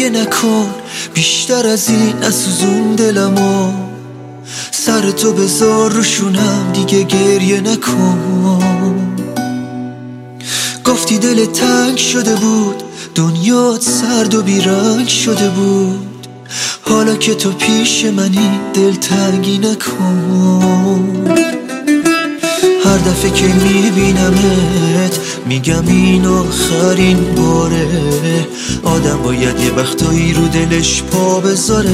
گریه نکن، بیشتر از این نسوزون دلمو. سر تو بذار روشونم، دیگه گریه نکن. گفتی دل تنگ شده بود، دنیات سرد و بیرنگ شده بود. حالا که تو پیش منی دل تنگی نکن. هر دفعه که میبینمت میگم این آخرین باره. آدم باید یه وقتایی رو دلش پا بذاره،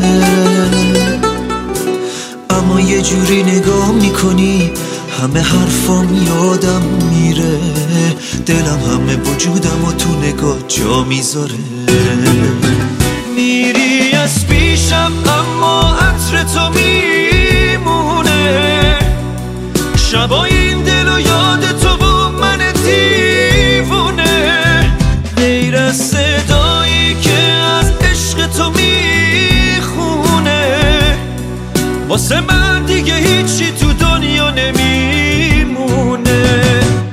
اما یه جوری نگاه میکنی همه حرفام یادم میره. دلم همه وجودم و تو نگاه جا میذاره. میری از پیشم اما عطر تو میمونه. شبا این دل و یاد تو و من دیوونه. غیر از صدایی که از عشق تو میخونه، واسه من دیگه هیچی تو دنیا نمیمونه.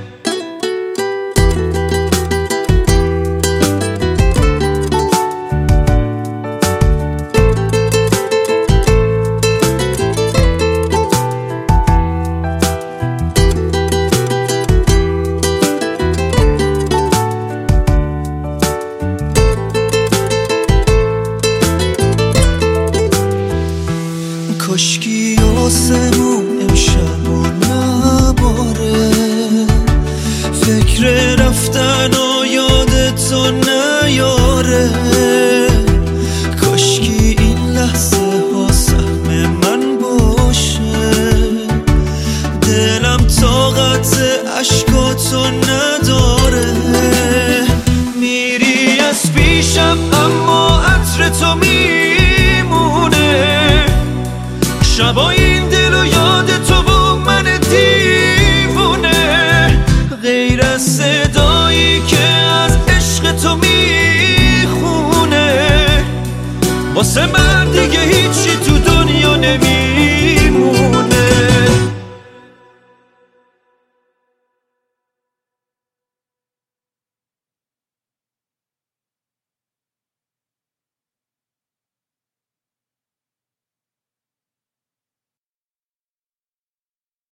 کاشکی آسمون امشب و نباره، فکر رفتن و یاد تو نیاره. کاشکی این لحظه ها سهم من باشه. دلم طاقت اشکاتو نداره. میری از پیشم اما عطر تو میمونه. شبا این دل و یاد تو و من دیوونه. غیر از صدایی که از عشق تو میخونه، واسه من دیگه